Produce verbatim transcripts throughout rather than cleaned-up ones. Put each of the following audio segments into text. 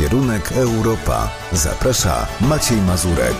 Kierunek Europa. Zaprasza Maciej Mazurek.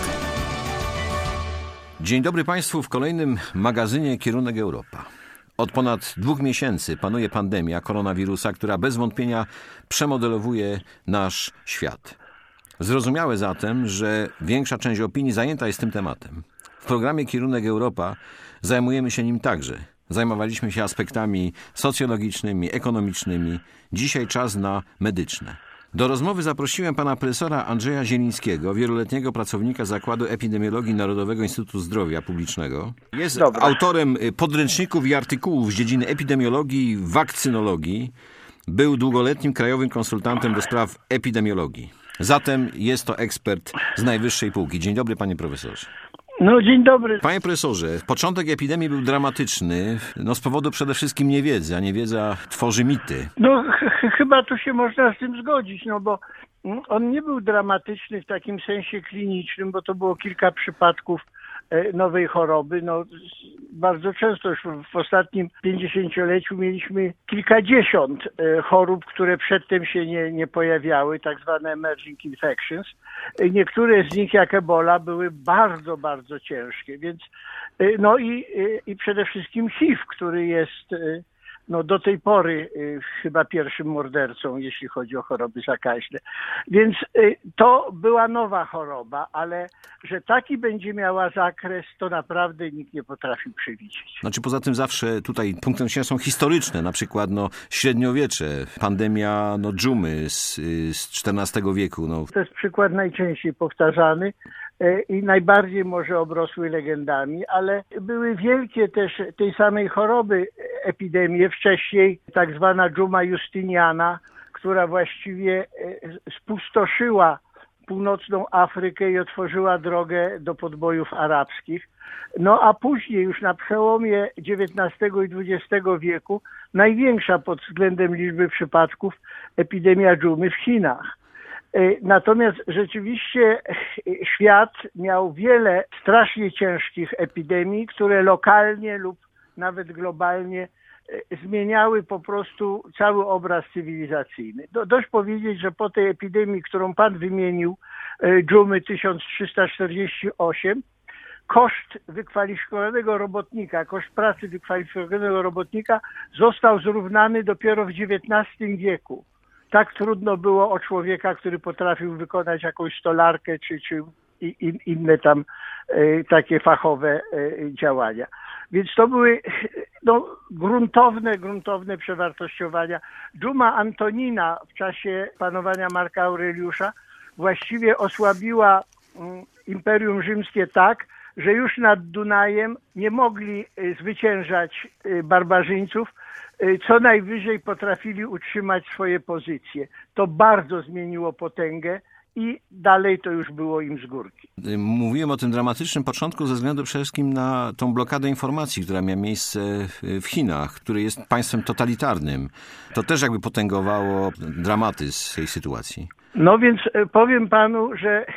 Dzień dobry Państwu w kolejnym magazynie Kierunek Europa. Od ponad dwóch miesięcy panuje pandemia koronawirusa, która bez wątpienia przemodelowuje nasz świat. Zrozumiałe zatem, że większa część opinii zajęta jest tym tematem. W programie Kierunek Europa zajmujemy się nim także. Zajmowaliśmy się aspektami socjologicznymi, ekonomicznymi. Dzisiaj czas na medyczne. Do rozmowy zaprosiłem pana profesora Andrzeja Zielińskiego, wieloletniego pracownika Zakładu Epidemiologii Narodowego Instytutu Zdrowia Publicznego. Jest Dobra. autorem podręczników i artykułów z dziedziny epidemiologii i wakcynologii. Był długoletnim krajowym konsultantem do spraw epidemiologii. Zatem jest to ekspert z najwyższej półki. Dzień dobry, panie profesorze. No, dzień dobry. Panie profesorze, początek epidemii był dramatyczny, no z powodu przede wszystkim niewiedzy, a niewiedza tworzy mity. No ch- chyba tu się można z tym zgodzić, no bo on nie był dramatyczny w takim sensie klinicznym, bo to było kilka przypadków nowej choroby. No, bardzo często już w ostatnim pięćdziesięcioleciu mieliśmy kilkadziesiąt chorób, które przedtem się nie, nie pojawiały, tak zwane emerging infections. Niektóre z nich, jak Ebola, były bardzo, bardzo ciężkie. Więc no i, i przede wszystkim H I V, który jest no do tej pory y, chyba pierwszym mordercą, jeśli chodzi o choroby zakaźne. Więc y, to była nowa choroba, ale że taki będzie miała zakres, to naprawdę nikt nie potrafił przewidzieć. Znaczy poza tym zawsze tutaj punktem odniesienia są historyczne, na przykład no średniowiecze, pandemia no dżumy z, z czternastego wieku. No. To jest przykład najczęściej powtarzany i najbardziej może obrosły legendami, ale były wielkie też tej samej choroby epidemie wcześniej, tak zwana dżuma Justiniana, która właściwie spustoszyła północną Afrykę i otworzyła drogę do podbojów arabskich. No a później już na przełomie dziewiętnastego i dwudziestego wieku największa pod względem liczby przypadków epidemia dżumy w Chinach. Natomiast rzeczywiście świat miał wiele strasznie ciężkich epidemii, które lokalnie lub nawet globalnie zmieniały po prostu cały obraz cywilizacyjny. Do, dość powiedzieć, że po tej epidemii, którą pan wymienił, dżumy tysiąc trzysta czterdzieści osiem, koszt wykwalifikowanego robotnika, koszt pracy wykwalifikowanego robotnika został zrównany dopiero w dziewiętnastym wieku. Tak trudno było o człowieka, który potrafił wykonać jakąś stolarkę czy, czy inne tam e, takie fachowe e, działania. Więc to były no, gruntowne, gruntowne przewartościowania. Dżuma Antonina w czasie panowania Marka Aureliusza właściwie osłabiła mm, Imperium Rzymskie tak, że już nad Dunajem nie mogli zwyciężać barbarzyńców, co najwyżej potrafili utrzymać swoje pozycje. To bardzo zmieniło potęgę i dalej to już było im z górki. Mówiłem o tym dramatycznym początku ze względu przede wszystkim na tą blokadę informacji, która miała miejsce w Chinach, który jest państwem totalitarnym. To też jakby potęgowało dramatyzm tej sytuacji. No więc powiem panu, że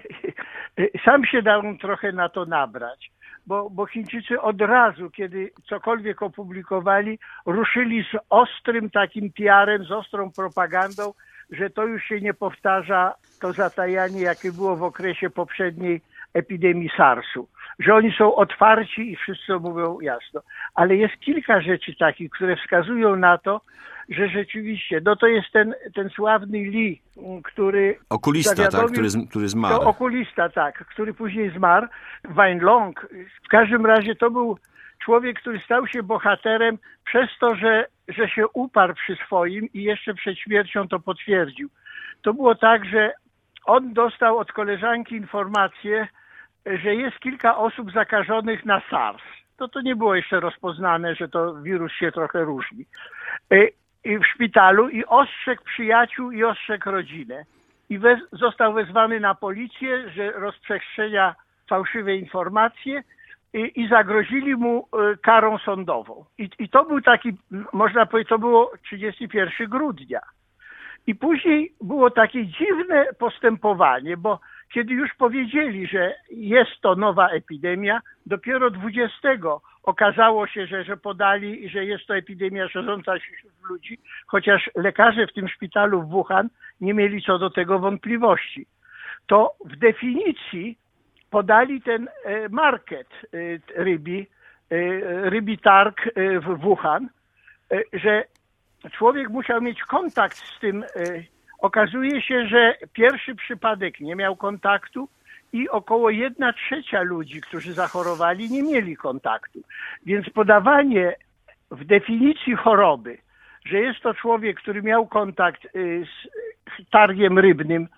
sam się dałem trochę na to nabrać, bo, bo Chińczycy od razu, kiedy cokolwiek opublikowali, ruszyli z ostrym takim P R-em, z ostrą propagandą, że to już się nie powtarza, to zatajanie, jakie było w okresie poprzedniej epidemii SARS-u. Że oni są otwarci i wszyscy mówią jasno. Ale jest kilka rzeczy takich, które wskazują na to, że rzeczywiście, no to jest ten, ten sławny Li, który... Okulista, tak, który, który zmarł. To okulista, tak, który później zmarł. Weinlong. W każdym razie to był człowiek, który stał się bohaterem przez to, że, że się uparł przy swoim i jeszcze przed śmiercią to potwierdził. To było tak, że on dostał od koleżanki informację, że jest kilka osób zakażonych na SARS. To to nie było jeszcze rozpoznane, że to wirus się trochę różni. I w szpitalu i ostrzegł przyjaciół i ostrzegł rodzinę. I wez, został wezwany na policję, że rozprzestrzenia fałszywe informacje i, i zagrozili mu y, karą sądową. I, I to był taki, można powiedzieć, to było trzydziestego pierwszego grudnia. I później było takie dziwne postępowanie, bo kiedy już powiedzieli, że jest to nowa epidemia, dopiero dwudziestego okazało się, że, że podali, że jest to epidemia szerząca się wśród ludzi, chociaż lekarze w tym szpitalu w Wuhan nie mieli co do tego wątpliwości. To w definicji podali ten market rybi, rybi targ w Wuhan, że człowiek musiał mieć kontakt z tym. Okazuje się, że pierwszy przypadek nie miał kontaktu i około jedna trzecia ludzi, którzy zachorowali, nie mieli kontaktu. Więc podawanie w definicji choroby, że jest to człowiek, który miał kontakt z targiem rybnym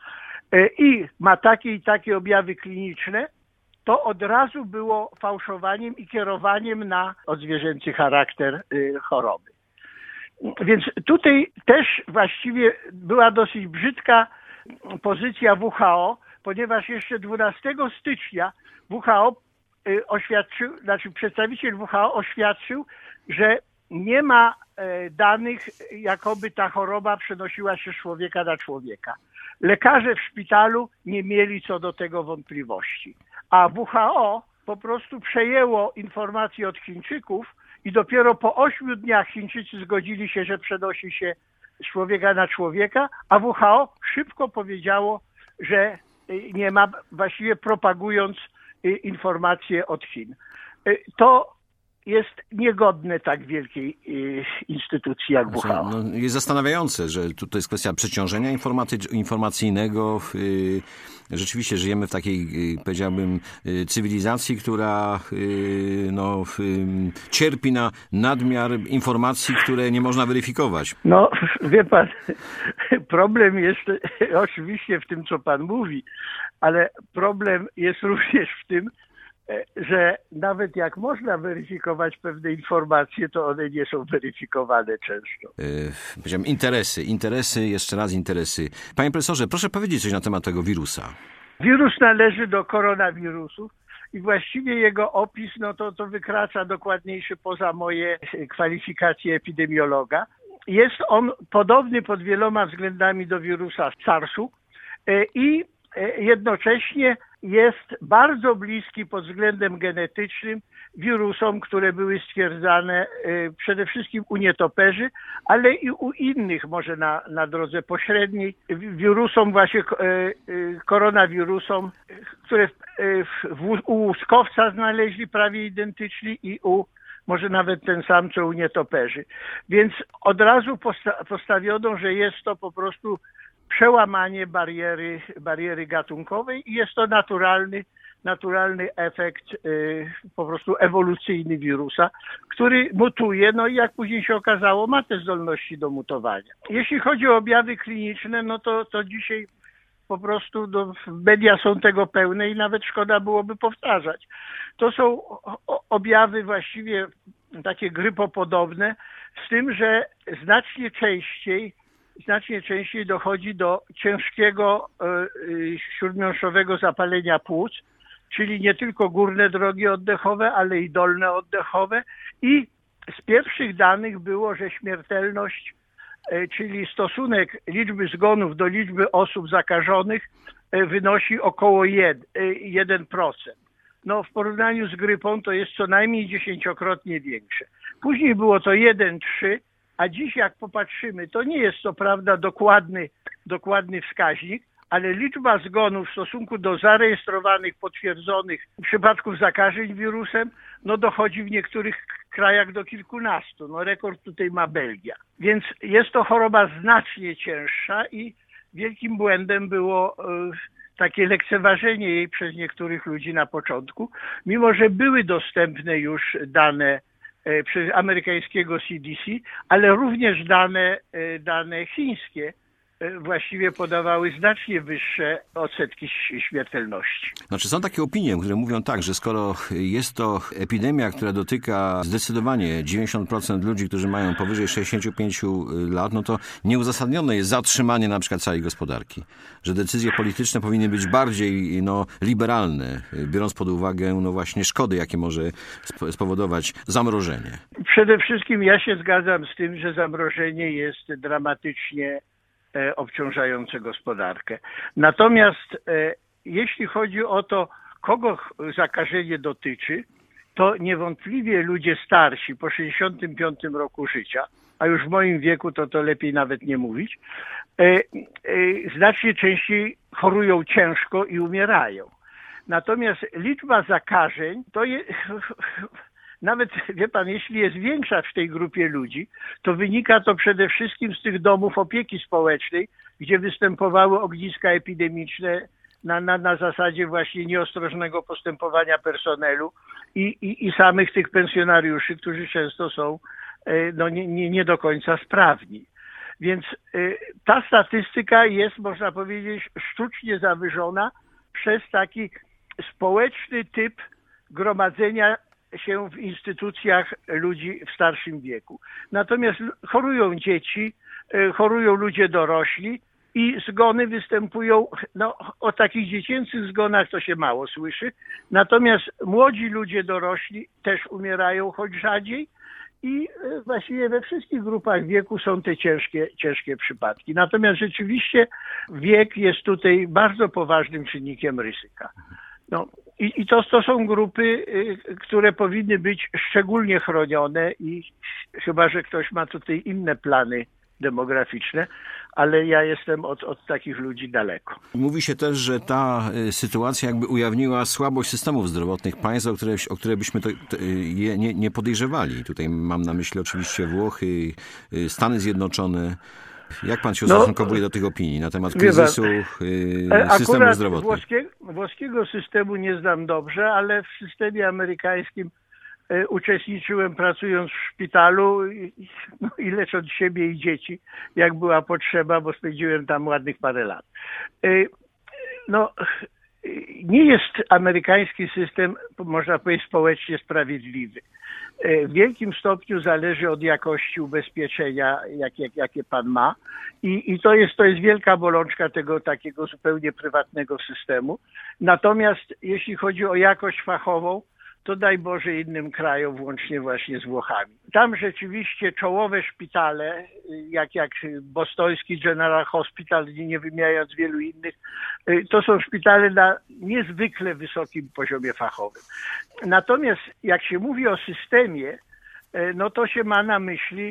i ma takie i takie objawy kliniczne, to od razu było fałszowaniem i kierowaniem na odzwierzęcy charakter choroby. Więc tutaj też właściwie była dosyć brzydka pozycja W H O, ponieważ jeszcze dwunastego stycznia W H O oświadczył, znaczy przedstawiciel W H O oświadczył, że nie ma danych, jakoby ta choroba przenosiła się z człowieka na człowieka. Lekarze w szpitalu nie mieli co do tego wątpliwości, a W H O po prostu przejęło informacje od Chińczyków i dopiero po ośmiu dniach Chińczycy zgodzili się, że przenosi się z człowieka na człowieka, a W H O szybko powiedziało, że nie ma, właściwie propagując informacje od Chin. To jest niegodne tak wielkiej instytucji jak W H O. No, jest zastanawiające, że tutaj jest kwestia przeciążenia informacyjnego. Rzeczywiście żyjemy w takiej, powiedziałbym, cywilizacji, która no, cierpi na nadmiar informacji, które nie można weryfikować. No, wie pan, problem jest oczywiście w tym, co pan mówi, ale problem jest również w tym, że nawet jak można weryfikować pewne informacje, to one nie są weryfikowane często. Yy, powiedziałem interesy, interesy, jeszcze raz interesy. Panie profesorze, proszę powiedzieć coś na temat tego wirusa. Wirus należy do koronawirusów i właściwie jego opis, no to, to wykracza dokładniejszy poza moje kwalifikacje epidemiologa. Jest on podobny pod wieloma względami do wirusa SARS-u i jednocześnie jest bardzo bliski pod względem genetycznym wirusom, które były stwierdzane przede wszystkim u nietoperzy, ale i u innych, może na, na drodze pośredniej, wirusom właśnie koronawirusom, które w, w, u łuskowca znaleźli prawie identyczni i u może nawet ten sam, co u nietoperzy. Więc od razu posta- postawiono, że jest to po prostu przełamanie bariery, bariery gatunkowej i jest to naturalny, naturalny efekt y, po prostu ewolucyjny wirusa, który mutuje, no i jak później się okazało, ma te zdolności do mutowania. Jeśli chodzi o objawy kliniczne, no to, to dzisiaj po prostu no, media są tego pełne i nawet szkoda byłoby powtarzać. To są objawy właściwie takie grypopodobne, z tym, że znacznie częściej Znacznie częściej dochodzi do ciężkiego y, śródmiąższowego zapalenia płuc, czyli nie tylko górne drogi oddechowe, ale i dolne oddechowe. I z pierwszych danych było, że śmiertelność, y, czyli stosunek liczby zgonów do liczby osób zakażonych y, wynosi około jeden procent. No, w porównaniu z grypą to jest co najmniej dziesięciokrotnie większe. Później było to jeden przecinek trzy, a dziś jak popatrzymy, to nie jest to prawda dokładny, dokładny wskaźnik, ale liczba zgonów w stosunku do zarejestrowanych, potwierdzonych przypadków zakażeń wirusem, no dochodzi w niektórych krajach do kilkunastu. No rekord tutaj ma Belgia. Więc jest to choroba znacznie cięższa i wielkim błędem było y, takie lekceważenie jej przez niektórych ludzi na początku, mimo że były dostępne już dane przez amerykańskiego C D C, ale również dane, dane chińskie właściwie podawały znacznie wyższe odsetki śmiertelności. Znaczy są takie opinie, które mówią tak, że skoro jest to epidemia, która dotyka zdecydowanie dziewięćdziesiąt procent ludzi, którzy mają powyżej sześćdziesięciu pięciu lat, no to nieuzasadnione jest zatrzymanie na przykład całej gospodarki. Że decyzje polityczne powinny być bardziej no, liberalne, biorąc pod uwagę no właśnie szkody, jakie może spowodować zamrożenie. Przede wszystkim ja się zgadzam z tym, że zamrożenie jest dramatycznie obciążające gospodarkę. Natomiast jeśli chodzi o to, kogo zakażenie dotyczy, to niewątpliwie ludzie starsi po sześćdziesiątym piątym roku życia, a już w moim wieku to to lepiej nawet nie mówić, e, e, znacznie częściej chorują ciężko i umierają. Natomiast liczba zakażeń to jest, nawet wie pan, jeśli jest większa w tej grupie ludzi, to wynika to przede wszystkim z tych domów opieki społecznej, gdzie występowały ogniska epidemiczne na, na, na zasadzie właśnie nieostrożnego postępowania personelu i, i, i samych tych pensjonariuszy, którzy często są no, nie, nie, nie do końca sprawni. Więc y, ta statystyka jest, można powiedzieć, sztucznie zawyżona przez taki społeczny typ gromadzenia się w instytucjach ludzi w starszym wieku. Natomiast chorują dzieci, y, chorują ludzie dorośli i zgony występują, no o takich dziecięcych zgonach to się mało słyszy, natomiast młodzi ludzie dorośli też umierają, choć rzadziej, i właściwie we wszystkich grupach wieku są te ciężkie, ciężkie przypadki. Natomiast rzeczywiście wiek jest tutaj bardzo poważnym czynnikiem ryzyka. No, i, i to, to są grupy, które powinny być szczególnie chronione i chyba że ktoś ma tutaj inne plany demograficzne, ale ja jestem od, od takich ludzi daleko. Mówi się też, że ta sytuacja jakby ujawniła słabość systemów zdrowotnych państw, o które, o które byśmy to, to, je nie, nie podejrzewali. Tutaj mam na myśli oczywiście Włochy, Stany Zjednoczone. Jak pan się ustosunkowuje no, do tych opinii na temat kryzysu pan, systemów zdrowotnych? Włoskiego, włoskiego systemu nie znam dobrze, ale w systemie amerykańskim uczestniczyłem pracując w szpitalu i, no, i lecząc siebie i dzieci, jak była potrzeba, bo spędziłem tam ładnych parę lat. No, nie jest amerykański system, można powiedzieć, społecznie sprawiedliwy. W wielkim stopniu zależy od jakości ubezpieczenia, jak, jak, jakie pan ma. I, i to jest, to jest wielka bolączka tego takiego zupełnie prywatnego systemu. Natomiast jeśli chodzi o jakość fachową, to daj Boże innym krajom, włącznie właśnie z Włochami. Tam rzeczywiście czołowe szpitale, jak, jak bostoński General Hospital, nie wymieniając wielu innych, to są szpitale na niezwykle wysokim poziomie fachowym. Natomiast jak się mówi o systemie, no to się ma na myśli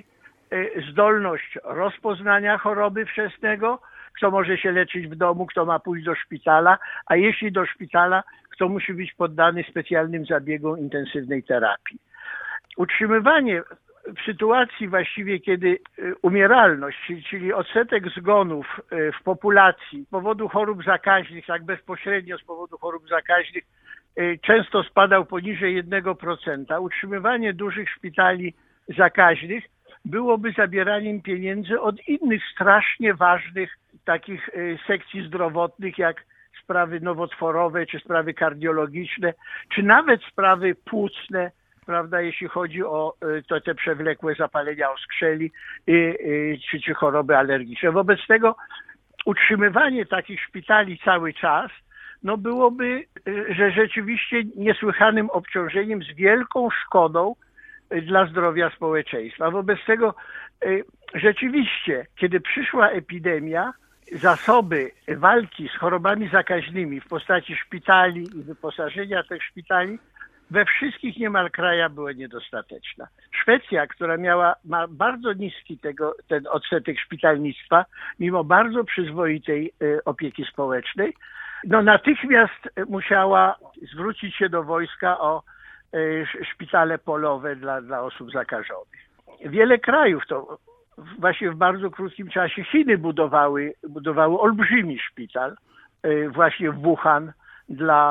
zdolność rozpoznania choroby wczesnego, kto może się leczyć w domu, kto ma pójść do szpitala, a jeśli do szpitala, kto musi być poddany specjalnym zabiegom intensywnej terapii. Utrzymywanie w sytuacji właściwie, kiedy umieralność, czyli odsetek zgonów w populacji z powodu chorób zakaźnych, tak bezpośrednio z powodu chorób zakaźnych, często spadał poniżej jednego procenta, utrzymywanie dużych szpitali zakaźnych byłoby zabieraniem pieniędzy od innych strasznie ważnych takich sekcji zdrowotnych, jak sprawy nowotworowe, czy sprawy kardiologiczne, czy nawet sprawy płucne, prawda, jeśli chodzi o to, te przewlekłe zapalenia oskrzeli, czy, czy choroby alergiczne. Wobec tego utrzymywanie takich szpitali cały czas, no byłoby, że rzeczywiście niesłychanym obciążeniem z wielką szkodą dla zdrowia społeczeństwa. Wobec tego rzeczywiście, kiedy przyszła epidemia, zasoby walki z chorobami zakaźnymi w postaci szpitali i wyposażenia tych szpitali we wszystkich niemal krajach była niedostateczna. Szwecja, która miała ma bardzo niski tego, ten odsetek szpitalnictwa, mimo bardzo przyzwoitej opieki społecznej, no natychmiast musiała zwrócić się do wojska o szpitale polowe dla, dla osób zakażonych. Wiele krajów to właśnie w bardzo krótkim czasie Chiny budowały, budowały olbrzymi szpital właśnie w Wuhan dla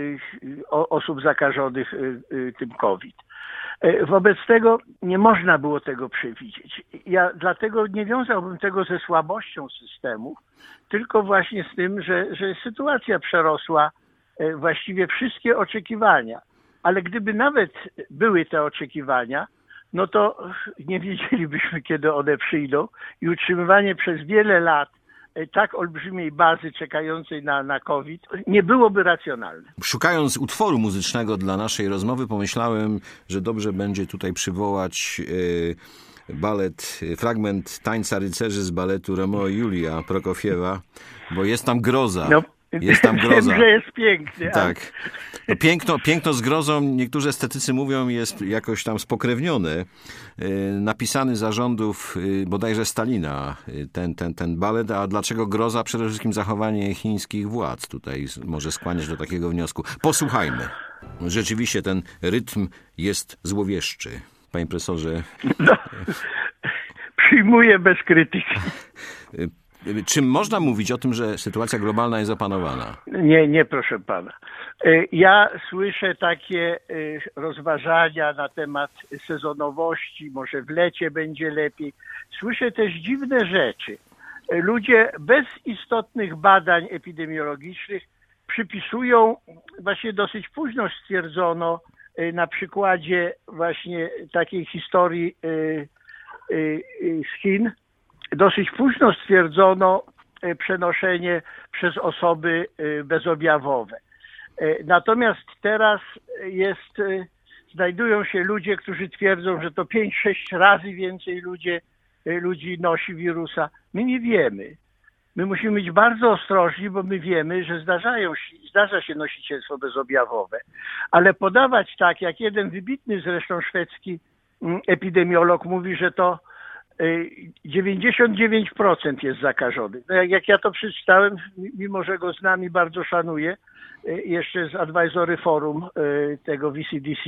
osób zakażonych tym COVID. Wobec tego nie można było tego przewidzieć. Ja dlatego nie wiązałbym tego ze słabością systemów, tylko właśnie z tym, że, że sytuacja przerosła właściwie wszystkie oczekiwania. Ale gdyby nawet były te oczekiwania, no to nie wiedzielibyśmy, kiedy one przyjdą i utrzymywanie przez wiele lat tak olbrzymiej bazy czekającej na, na COVID nie byłoby racjonalne. Szukając utworu muzycznego dla naszej rozmowy, pomyślałem, że dobrze będzie tutaj przywołać e, balet, fragment Tańca rycerzy z baletu Romeo i Julia Prokofiewa, bo jest tam groza. No, Jest tam groza. Wiem, że jest piękny. Tak. No piękno, piękno z grozą, niektórzy estetycy mówią, jest jakoś tam spokrewnione. Napisany za rządów bodajże Stalina ten, ten, ten balet, a dlaczego groza? Przede wszystkim zachowanie chińskich władz tutaj może skłaniać do takiego wniosku. Posłuchajmy. Rzeczywiście ten rytm jest złowieszczy. Panie profesorze. No, przyjmuję bez krytyki. Czy można mówić o tym, że sytuacja globalna jest opanowana? Nie, nie, proszę pana. Ja słyszę takie rozważania na temat sezonowości, może w lecie będzie lepiej. Słyszę też dziwne rzeczy. Ludzie bez istotnych badań epidemiologicznych przypisują, właśnie dosyć późno stwierdzono na przykładzie właśnie takiej historii z Chin, dosyć późno stwierdzono przenoszenie przez osoby bezobjawowe. Natomiast teraz jest, znajdują się ludzie, którzy twierdzą, że to pięć sześć razy więcej ludzie, ludzi nosi wirusa. My nie wiemy. My musimy być bardzo ostrożni, bo my wiemy, że zdarzają, zdarza się nosicielstwo bezobjawowe. Ale podawać tak, jak jeden wybitny zresztą szwedzki epidemiolog mówi, że to dziewięćdziesiąt dziewięć procent jest zakażonych. No jak, jak ja to przeczytałem, mimo że go znam i bardzo szanuję, jeszcze z Advisory Forum tego V C D C,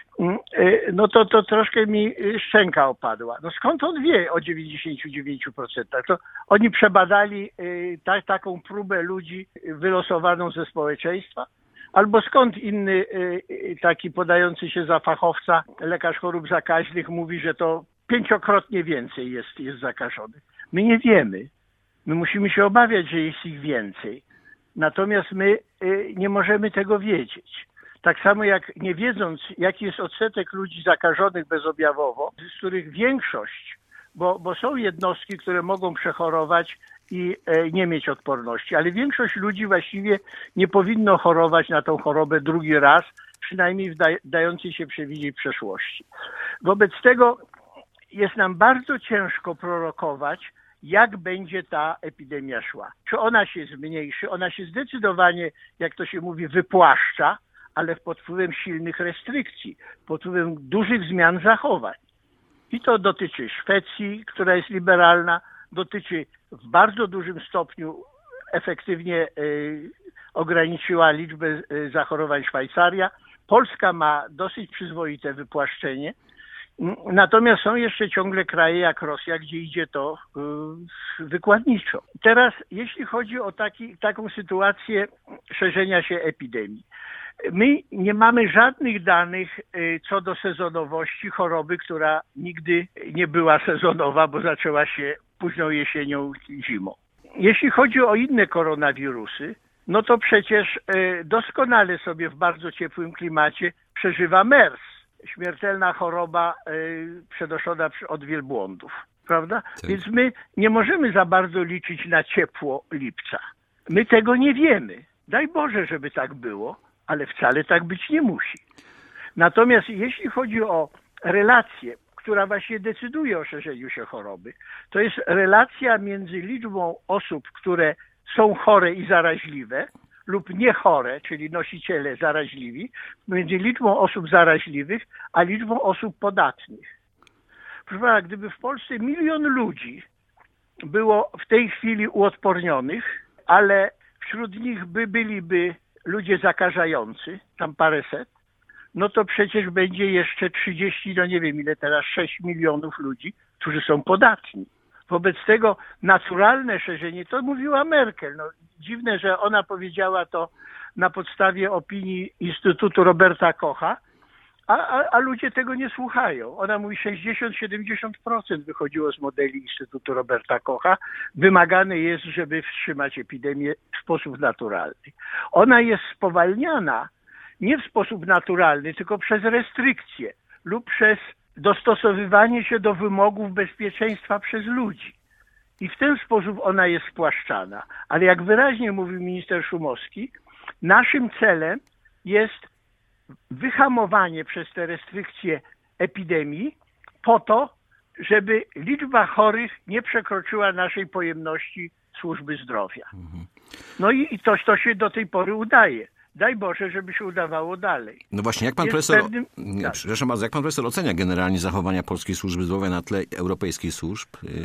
no to, to troszkę mi szczęka opadła. No skąd on wie o dziewięćdziesiąt dziewięć procent? To oni przebadali ta, taką próbę ludzi wylosowaną ze społeczeństwa? Albo skąd inny taki podający się za fachowca, lekarz chorób zakaźnych mówi, że to pięciokrotnie więcej jest, jest zakażonych. My nie wiemy. My musimy się obawiać, że jest ich więcej. Natomiast my y, nie możemy tego wiedzieć. Tak samo jak nie wiedząc, jaki jest odsetek ludzi zakażonych bezobjawowo, z których większość, bo, bo są jednostki, które mogą przechorować i y, nie mieć odporności, ale większość ludzi właściwie nie powinno chorować na tą chorobę drugi raz, przynajmniej w da, dającej się przewidzieć przeszłości. Wobec tego jest nam bardzo ciężko prorokować, jak będzie ta epidemia szła. Czy ona się zmniejszy? Ona się zdecydowanie, jak to się mówi, wypłaszcza, ale pod wpływem silnych restrykcji, pod wpływem dużych zmian zachowań. I to dotyczy Szwecji, która jest liberalna, dotyczy w bardzo dużym stopniu efektywnie y, ograniczyła liczbę y, zachorowań Szwajcaria. Polska ma dosyć przyzwoite wypłaszczenie. Natomiast są jeszcze ciągle kraje jak Rosja, gdzie idzie to yy, wykładniczo. Teraz jeśli chodzi o taki, taką sytuację szerzenia się epidemii. My nie mamy żadnych danych yy, co do sezonowości choroby, która nigdy nie była sezonowa, bo zaczęła się późną jesienią, zimą. Jeśli chodzi o inne koronawirusy, no to przecież yy, doskonale sobie w bardzo ciepłym klimacie przeżywa MERS. Śmiertelna choroba y, przenoszona od wielbłądów, prawda? Tak. Więc my nie możemy za bardzo liczyć na ciepło lipca. My tego nie wiemy. Daj Boże, żeby tak było, ale wcale tak być nie musi. Natomiast jeśli chodzi o relację, która właśnie decyduje o szerzeniu się choroby, to jest relacja między liczbą osób, które są chore i zaraźliwe, lub niechore, czyli nosiciele zaraźliwi, między liczbą osób zaraźliwych, a liczbą osób podatnych. Proszę pana, gdyby w Polsce milion ludzi było w tej chwili uodpornionych, ale wśród nich by byliby ludzie zakażający, tam paręset, no to przecież będzie jeszcze trzydzieści, no nie wiem ile teraz, sześć milionów ludzi, którzy są podatni. Wobec tego naturalne szerzenie, to mówiła Merkel. No, dziwne, że ona powiedziała to na podstawie opinii Instytutu Roberta Kocha, a, a, a ludzie tego nie słuchają. Ona mówi sześćdziesiąt do siedemdziesięciu procent wychodziło z modeli Instytutu Roberta Kocha. Wymagane jest, żeby wstrzymać epidemię w sposób naturalny. Ona jest spowalniana nie w sposób naturalny, tylko przez restrykcje lub przez dostosowywanie się do wymogów bezpieczeństwa przez ludzi. I w ten sposób ona jest spłaszczana. Ale jak wyraźnie mówił minister Szumowski, naszym celem jest wyhamowanie przez te restrykcje epidemii po to, żeby liczba chorych nie przekroczyła naszej pojemności służby zdrowia. No i, i coś to się do tej pory udaje. Daj Boże, żeby się udawało dalej. No właśnie, jak pan Jest profesor, pewnym... nie, tak. przepraszam bardzo, jak pan profesor ocenia generalnie zachowania polskiej służby zdrowia na tle europejskich służb?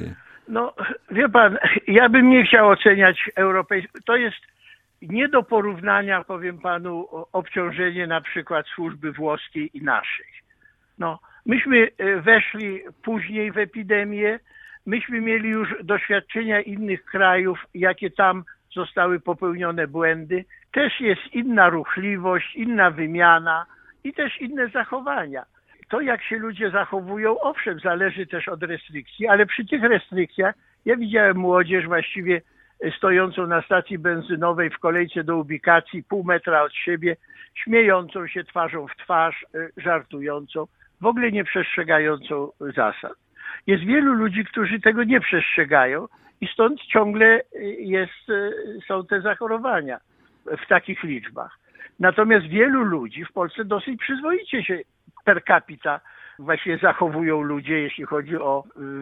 No, wie pan, ja bym nie chciał oceniać europejskiej. To jest nie do porównania, powiem panu, obciążenie na przykład służby włoskiej i naszej. No, myśmy weszli później w epidemię, myśmy mieli już doświadczenia innych krajów, jakie tam zostały popełnione błędy. Też jest inna ruchliwość, inna wymiana i też inne zachowania. To, jak się ludzie zachowują, owszem, zależy też od restrykcji, ale przy tych restrykcjach ja widziałem młodzież właściwie stojącą na stacji benzynowej w kolejce do ubikacji pół metra od siebie, śmiejącą się twarzą w twarz, żartującą, w ogóle nie przestrzegającą zasad. Jest wielu ludzi, którzy tego nie przestrzegają i stąd ciągle jest, są te zachorowania w takich liczbach. Natomiast wielu ludzi w Polsce dosyć przyzwoicie się per capita właśnie zachowują ludzie, jeśli chodzi o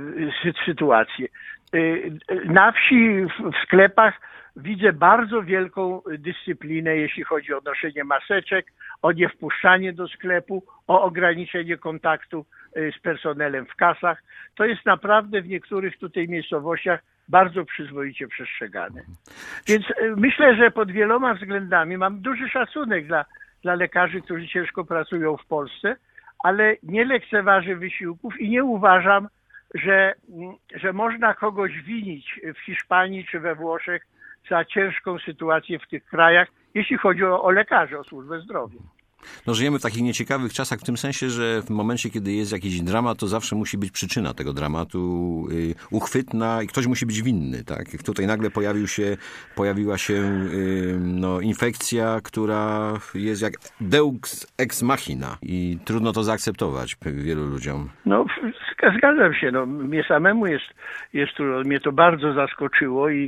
y, sytuację. Y, na wsi, w, w sklepach widzę bardzo wielką dyscyplinę, jeśli chodzi o noszenie maseczek, o niewpuszczanie do sklepu, o ograniczenie kontaktu z personelem w kasach. To jest naprawdę w niektórych tutaj miejscowościach bardzo przyzwoicie przestrzegane. Więc myślę, że pod wieloma względami mam duży szacunek dla, dla lekarzy, którzy ciężko pracują w Polsce, ale nie lekceważę wysiłków i nie uważam, że, że można kogoś winić w Hiszpanii czy we Włoszech za ciężką sytuację w tych krajach, jeśli chodzi o, o lekarzy, o służbę zdrowia. No, żyjemy w takich nieciekawych czasach w tym sensie, że w momencie, kiedy jest jakiś dramat, to zawsze musi być przyczyna tego dramatu y, uchwytna i ktoś musi być winny, tak? Tutaj nagle pojawił się, pojawiła się y, no, infekcja, która jest jak deus ex machina i trudno to zaakceptować wielu ludziom. No, zgadzam się. No, mnie samemu jest, jest trudno. Mnie to bardzo zaskoczyło i,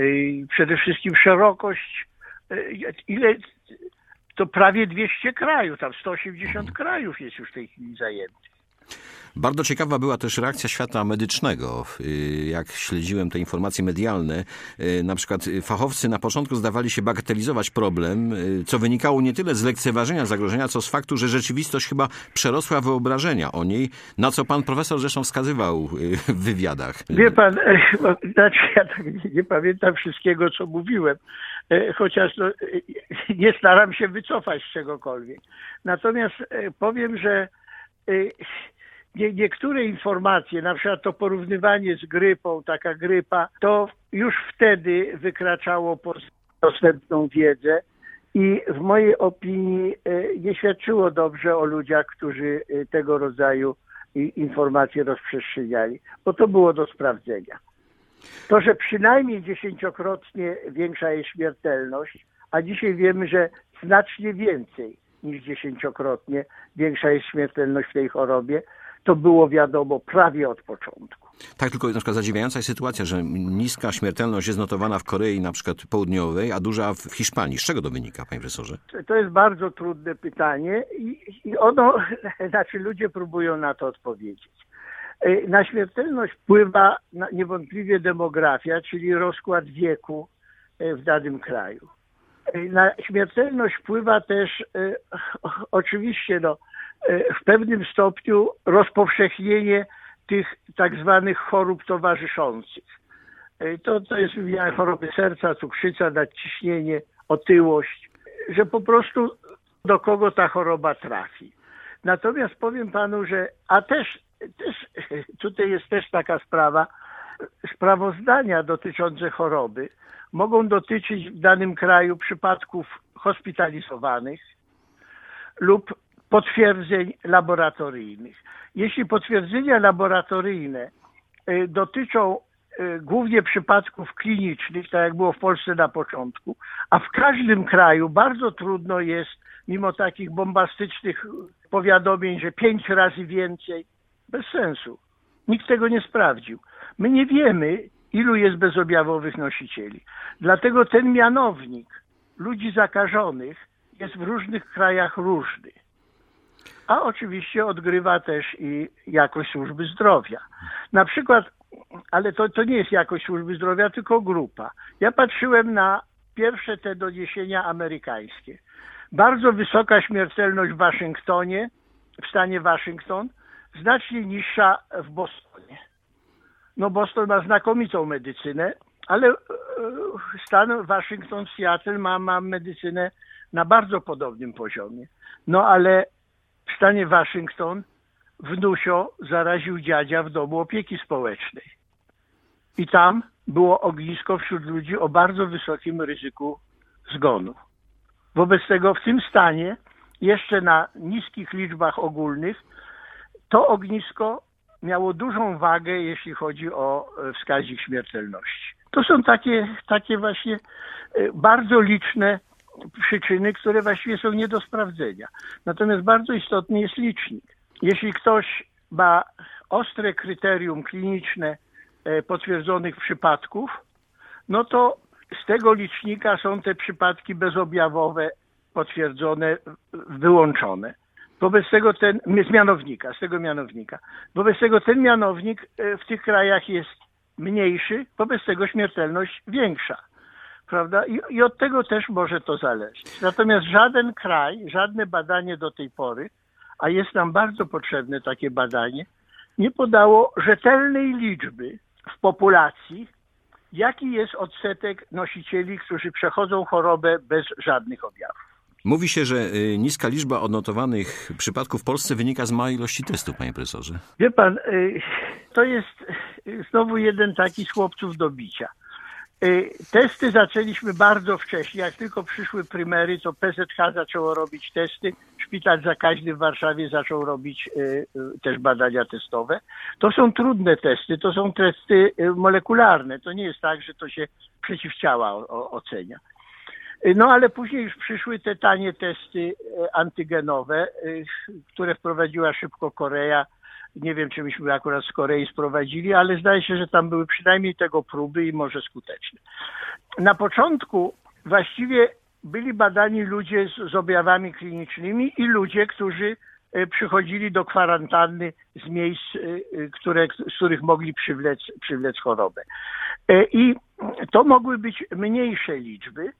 i przede wszystkim szerokość, ile... To prawie dwieście krajów, tam sto osiemdziesiąt krajów jest już w tej chwili zajętych. Bardzo ciekawa była też reakcja świata medycznego. Jak śledziłem te informacje medialne, na przykład fachowcy na początku zdawali się bagatelizować problem, co wynikało nie tyle z lekceważenia zagrożenia, co z faktu, że rzeczywistość chyba przerosła wyobrażenia o niej, na co pan profesor zresztą wskazywał w wywiadach. Wie pan, znaczy ja tak nie, nie pamiętam wszystkiego, co mówiłem, chociaż no, nie staram się wycofać z czegokolwiek. Natomiast powiem, że Nie, niektóre informacje, na przykład to porównywanie z grypą, taka grypa, to już wtedy wykraczało poza dostępną wiedzę i w mojej opinii nie świadczyło dobrze o ludziach, którzy tego rodzaju informacje rozprzestrzeniali, bo to było do sprawdzenia. To, że przynajmniej dziesięciokrotnie większa jest śmiertelność, a dzisiaj wiemy, że znacznie więcej niż dziesięciokrotnie większa jest śmiertelność w tej chorobie, to było wiadomo prawie od początku. Tak, tylko na przykład zadziwiająca jest sytuacja, że niska śmiertelność jest notowana w Korei na przykład południowej, a duża w Hiszpanii. Z czego to wynika, panie profesorze? To jest bardzo trudne pytanie i, i ono, znaczy ludzie próbują na to odpowiedzieć. Na śmiertelność wpływa niewątpliwie demografia, czyli rozkład wieku w danym kraju. Na śmiertelność wpływa też oczywiście no, w pewnym stopniu rozpowszechnienie tych tak zwanych chorób towarzyszących. To, to jest choroby serca, cukrzyca, nadciśnienie, otyłość, że po prostu do kogo ta choroba trafi. Natomiast powiem panu, że a też, też tutaj jest też taka sprawa, sprawozdania dotyczące choroby mogą dotyczyć w danym kraju przypadków hospitalizowanych lub potwierdzeń laboratoryjnych. Jeśli potwierdzenia laboratoryjne y, dotyczą y, głównie przypadków klinicznych, tak jak było w Polsce na początku, a w każdym kraju bardzo trudno jest, mimo takich bombastycznych powiadomień, że pięć razy więcej, bez sensu. Nikt tego nie sprawdził. My nie wiemy, ilu jest bezobjawowych nosicieli. Dlatego ten mianownik ludzi zakażonych jest w różnych krajach różny. A oczywiście odgrywa też i jakość służby zdrowia. Na przykład, ale to, to nie jest jakość służby zdrowia, tylko grupa. Ja patrzyłem na pierwsze te doniesienia amerykańskie. Bardzo wysoka śmiertelność w Waszyngtonie, w stanie Waszyngton, znacznie niższa w Bostonie. No Boston ma znakomitą medycynę, ale stan Waszyngton, Seattle ma, ma medycynę na bardzo podobnym poziomie. No ale w stanie Waszyngton wnusio zaraził dziadzia w domu opieki społecznej. I tam było ognisko wśród ludzi o bardzo wysokim ryzyku zgonu. Wobec tego w tym stanie, jeszcze na niskich liczbach ogólnych, to ognisko miało dużą wagę, jeśli chodzi o wskaźnik śmiertelności. To są takie, takie właśnie bardzo liczne przyczyny, które właściwie są nie do sprawdzenia. Natomiast bardzo istotny jest licznik. Jeśli ktoś ma ostre kryterium kliniczne potwierdzonych przypadków, no to z tego licznika są te przypadki bezobjawowe potwierdzone, wyłączone. Wobec tego ten, z mianownika, z tego mianownika. Wobec tego ten mianownik w tych krajach jest mniejszy, wobec tego śmiertelność większa. Prawda? I, I od tego też może to zależeć. Natomiast żaden kraj, żadne badanie do tej pory, a jest nam bardzo potrzebne takie badanie, nie podało rzetelnej liczby w populacji, jaki jest odsetek nosicieli, którzy przechodzą chorobę bez żadnych objawów. Mówi się, że niska liczba odnotowanych przypadków w Polsce wynika z małej ilości testów, panie profesorze. Wie pan, to jest znowu jeden taki z chłopców do bicia. Testy zaczęliśmy bardzo wcześnie. Jak tylko przyszły prymery, to P Z H zaczęło robić testy. Szpital Zakaźny w Warszawie zaczął robić też badania testowe. To są trudne testy, to są testy molekularne. To nie jest tak, że to się przeciwciała ocenia. No ale później już przyszły te tanie testy antygenowe, które wprowadziła szybko Korea. Nie wiem, czy myśmy akurat z Korei sprowadzili, ale zdaje się, że tam były przynajmniej tego próby i może skuteczne. Na początku właściwie byli badani ludzie z, z objawami klinicznymi i ludzie, którzy przychodzili do kwarantanny z miejsc, które, z których mogli przywlec, przywlec chorobę. I to mogły być mniejsze liczby,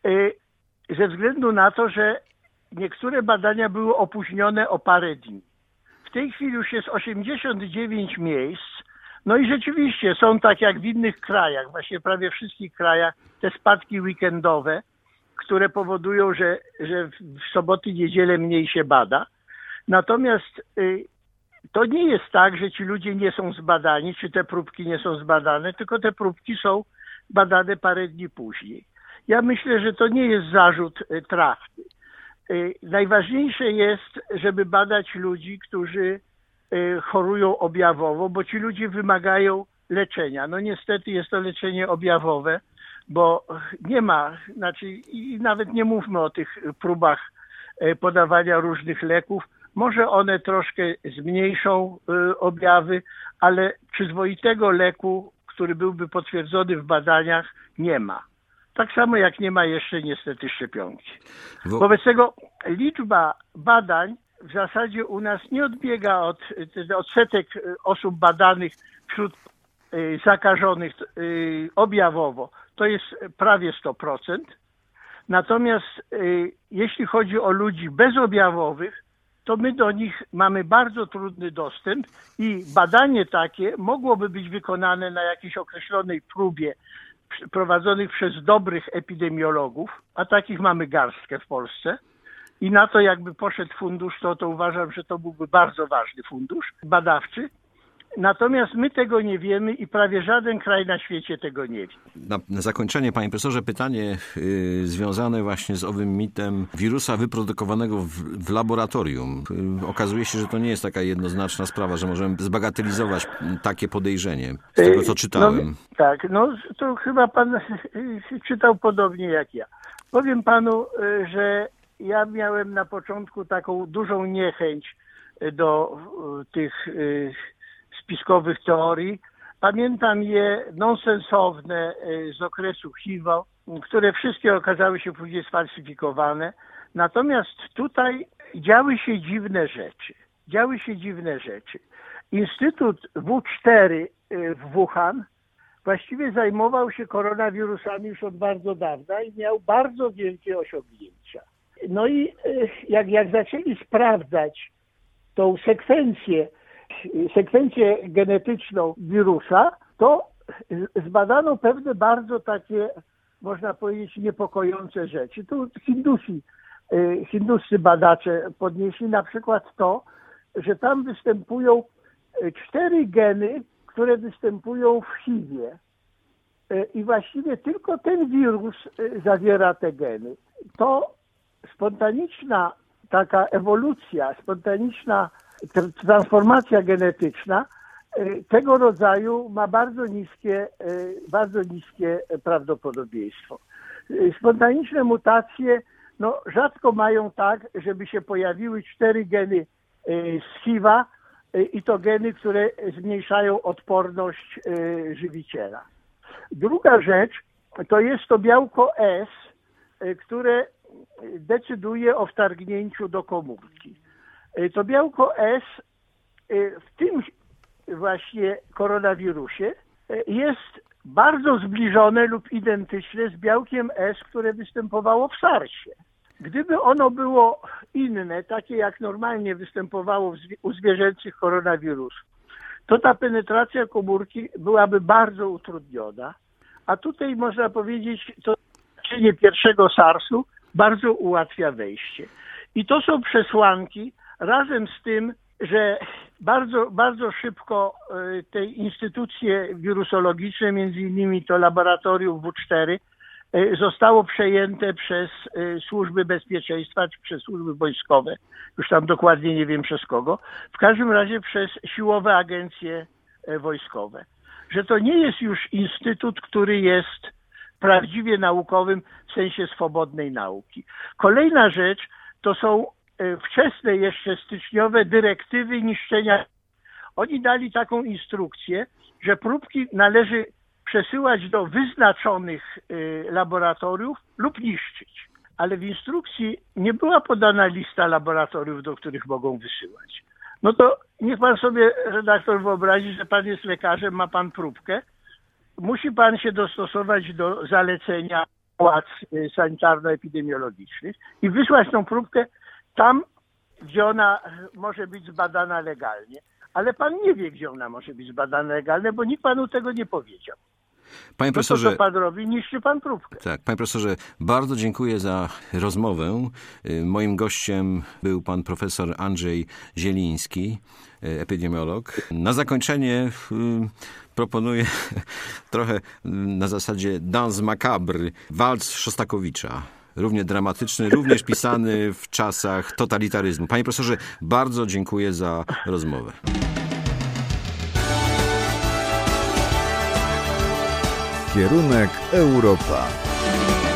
ze względu na to, że niektóre badania były opóźnione o parę dni. W tej chwili już jest osiemdziesiąt dziewięć miejsc, no i rzeczywiście są tak jak w innych krajach, właśnie prawie wszystkich krajach, te spadki weekendowe, które powodują, że, że w soboty, niedzielę mniej się bada. Natomiast y, to nie jest tak, że ci ludzie nie są zbadani, czy te próbki nie są zbadane, tylko te próbki są badane parę dni później. Ja myślę, że to nie jest zarzut y, trafny. Najważniejsze jest, żeby badać ludzi, którzy chorują objawowo, bo ci ludzie wymagają leczenia. No niestety jest to leczenie objawowe, bo nie ma, znaczy i nawet nie mówmy o tych próbach podawania różnych leków. Może one troszkę zmniejszą objawy, ale przyzwoitego leku, który byłby potwierdzony w badaniach, nie ma. Tak samo jak nie ma jeszcze niestety szczepionki. Wo... Wobec tego liczba badań w zasadzie u nas nie odbiega od odsetek osób badanych wśród zakażonych objawowo. To jest prawie sto procent. Natomiast jeśli chodzi o ludzi bezobjawowych, to my do nich mamy bardzo trudny dostęp i badanie takie mogłoby być wykonane na jakiejś określonej próbie prowadzonych przez dobrych epidemiologów, a takich mamy garstkę w Polsce. I na to jakby poszedł fundusz, to, to uważam, że to byłby bardzo ważny fundusz badawczy. Natomiast my tego nie wiemy i prawie żaden kraj na świecie tego nie wie. Na, na zakończenie, panie profesorze, pytanie y, związane właśnie z owym mitem wirusa wyprodukowanego w, w laboratorium. Y, okazuje się, że to nie jest taka jednoznaczna sprawa, że możemy zbagatelizować takie podejrzenie z tego, co czytałem. No, tak, no to chyba pan czytał podobnie jak ja. Powiem panu, że ja miałem na początku taką dużą niechęć do tych spiskowych teorii. Pamiętam je nonsensowne z okresu H I V O, które wszystkie okazały się później sfalsyfikowane. Natomiast tutaj działy się dziwne rzeczy. Działy się dziwne rzeczy. Instytut W cztery w Wuhan właściwie zajmował się koronawirusami już od bardzo dawna i miał bardzo wielkie osiągnięcia. No i jak, jak zaczęli sprawdzać tą sekwencję, sekwencję genetyczną wirusa, to zbadano pewne bardzo takie, można powiedzieć, niepokojące rzeczy. Tu Hindusi, hinduscy badacze podnieśli na przykład to, że tam występują cztery geny, które występują w H I V-ie. I właściwie tylko ten wirus zawiera te geny. To spontaniczna taka ewolucja, spontaniczna transformacja genetyczna tego rodzaju ma bardzo niskie, bardzo niskie prawdopodobieństwo. Spontaniczne mutacje no, rzadko mają tak, żeby się pojawiły cztery geny z H I V-a i to geny, które zmniejszają odporność żywiciela. Druga rzecz to jest to białko S, które decyduje o wtargnięciu do komórki. To białko S w tym właśnie koronawirusie jest bardzo zbliżone lub identyczne z białkiem S, które występowało w SARS-ie. Gdyby ono było inne, takie jak normalnie występowało u zwierzęcych koronawirusów, to ta penetracja komórki byłaby bardzo utrudniona, a tutaj można powiedzieć, to leczenie pierwszego SARS-u bardzo ułatwia wejście. I to są przesłanki razem z tym, że bardzo, bardzo szybko te instytucje wirusologiczne, między innymi to laboratorium W cztery, zostało przejęte przez służby bezpieczeństwa, czy przez służby wojskowe, już tam dokładnie nie wiem przez kogo, w każdym razie przez siłowe agencje wojskowe. Że to nie jest już instytut, który jest prawdziwie naukowym w sensie swobodnej nauki. Kolejna rzecz to są wczesne jeszcze styczniowe dyrektywy niszczenia. Oni dali taką instrukcję, że próbki należy przesyłać do wyznaczonych laboratoriów lub niszczyć. Ale w instrukcji nie była podana lista laboratoriów, do których mogą wysyłać. No to niech pan sobie, redaktor, wyobrazi, że pan jest lekarzem, ma pan próbkę. Musi pan się dostosować do zalecenia władz sanitarno-epidemiologicznych i wysłać tą próbkę tam, gdzie ona może być zbadana legalnie. Ale pan nie wie, gdzie ona może być zbadana legalnie, bo nikt panu tego nie powiedział. Panie profesorze, no to co pan robi? Niszczy pan próbkę. Tak, panie profesorze, bardzo dziękuję za rozmowę. Moim gościem był pan profesor Andrzej Zieliński, epidemiolog. Na zakończenie proponuję trochę na zasadzie Danse Macabre, walc Szostakowicza. Równie dramatyczny, również pisany w czasach totalitaryzmu. Panie profesorze, bardzo dziękuję za rozmowę. Kierunek Europa.